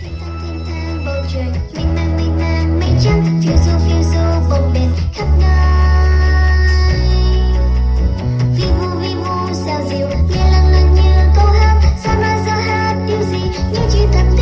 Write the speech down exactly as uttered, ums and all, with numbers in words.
thênh thang thênh thang bầu trời mênh mang mênh mang mây trắng phiêu du phiêu du bồng bềnh khắp nơi. Vi vu vi vu sao diệu nghe lâng lâng như câu hát, sao mà giờ hát điều gì những chuyện thật